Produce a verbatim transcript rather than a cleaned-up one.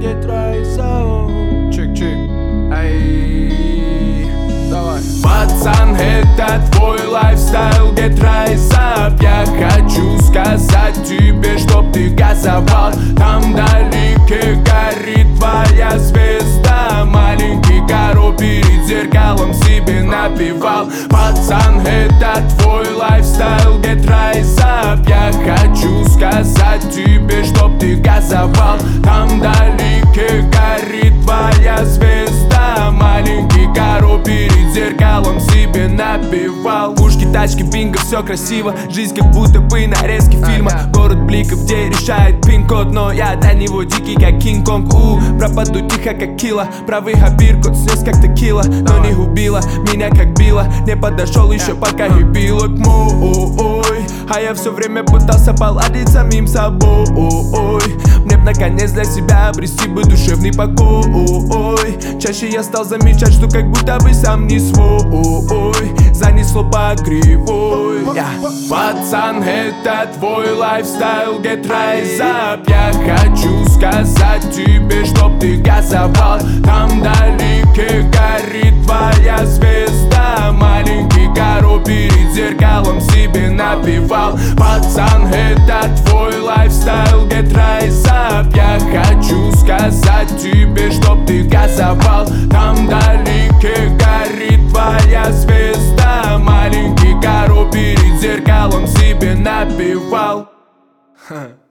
get right out. Чик-чик, ай, давай. Пацан, это твой лайфстайл, get rise up. Я хочу сказать тебе, чтоб ты газовал. Там вдалеке горит твоя звезда. Маленький Каро перед зеркалом себе напевал. Пацан, это твой лайфстайл, get rise up. Я хочу сказать тебе, чтоб ты газовал. Там вдалеке горит твоя звезда. Маленький Каро перед зеркалом себе напевал. Пушки, тачки, бинго, все красиво. Жизнь как будто бы нарезки фильма. Город бликов, где решает пин-код. Но я до него дикий, как Кинг-Конг. У, пропаду тихо, как Кила. Правый хабир, кот снес, как текила. Но не убила меня, как била. Не подошел еще, пока и била к ой. А я все время пытался поладить самим собой. Мне б наконец для себя обрести бы душевный покой. Чаще я стал замечать, что как будто бы сам не свой. Занесло по кривой. yeah. Пацан, это твой лайфстайл, get rise up. Я хочу сказать тебе, чтоб ты газовал. Там вдалеке горит твоя звезда. Маленький Каро перед зеркалом себе напевал. Пацан, это твой лайфстайл, get rise up. Я хочу сказать тебе, чтоб ты газовал. Там вдалеке горит твоя звезда. Маленький Каро перед зеркалом себе напевал.